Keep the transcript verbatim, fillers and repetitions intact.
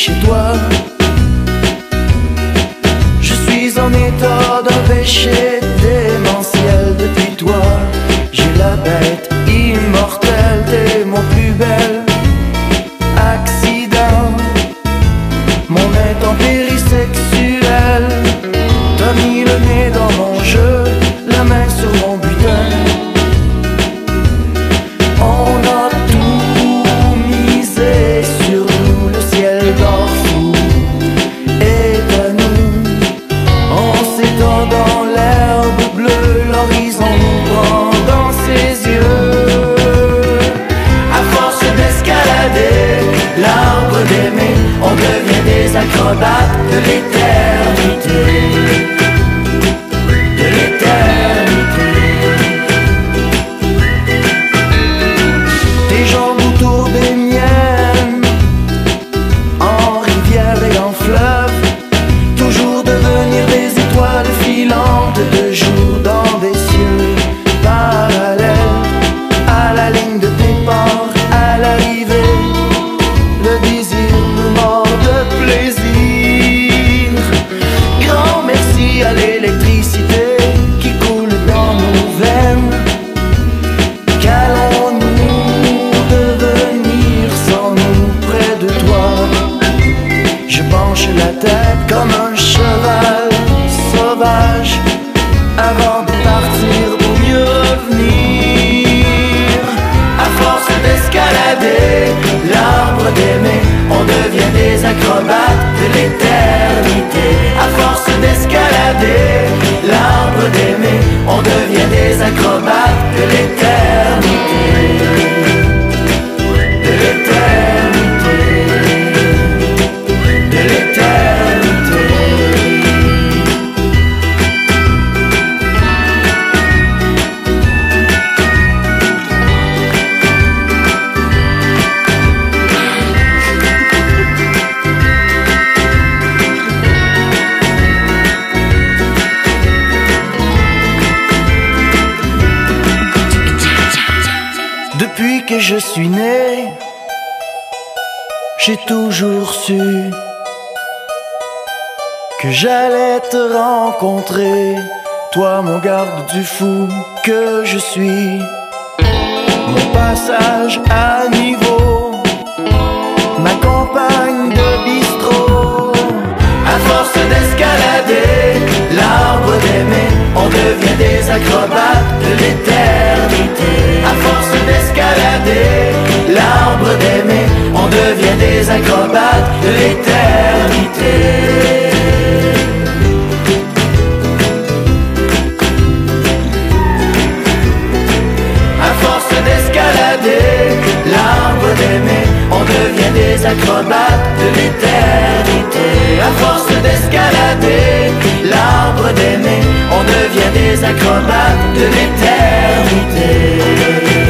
chez toi. Je suis en état d'un péché démentiel depuis toi. J'ai la bête immortelle, t'es mon plus bel accident, mon intempérie sexuelle. T'as mis le nez dans mon jeu, la main sur mon butin. On a tout misé sur nous, le ciel d'or fou est à nous. En s'étend dans l'herbe bleue, l'horizon nous prend dans ses yeux. À force d'escalader l'arbre d'aimer, on devient des acrobates de l'éternité. De l'éternité. Tes jambes autour des miennes, en rivière et en fleuve, toujours devenir des étoiles filantes de jour dans des cieux parallèles. À la ligne de départ, à l'arrivée, le désir nous mord de plaisir. Grand merci à l'électricité qui coule dans nos veines. Qu'allons-nous devenir sans nous près de toi? Je penche la tête comme un cheval sauvage avant de partir pour mieux revenir. À force d'escalader l'arbre d'aimer, on devient des acrobates de l'éternité. À force d'escalader l'arbre d'aimer, on devient des acrobates de l'éternité. De l'éternité. De l'éternité. Depuis que je suis né, j'ai toujours su que j'allais te rencontrer, toi mon garde du fou que je suis. Mon passage à niveau, ma compagne de bistrot. À force d'escalader l'arbre d'aimer, on devient des acrobates de l'éternité. À force d'escalader l'arbre d'aimer, on devient des acrobates de l'éternité. À force d'escalader l'arbre d'aimer, on devient des acrobates de l'éternité. À force d'escalader l'arbre d'aimer, on devient des acrobates de l'éternité.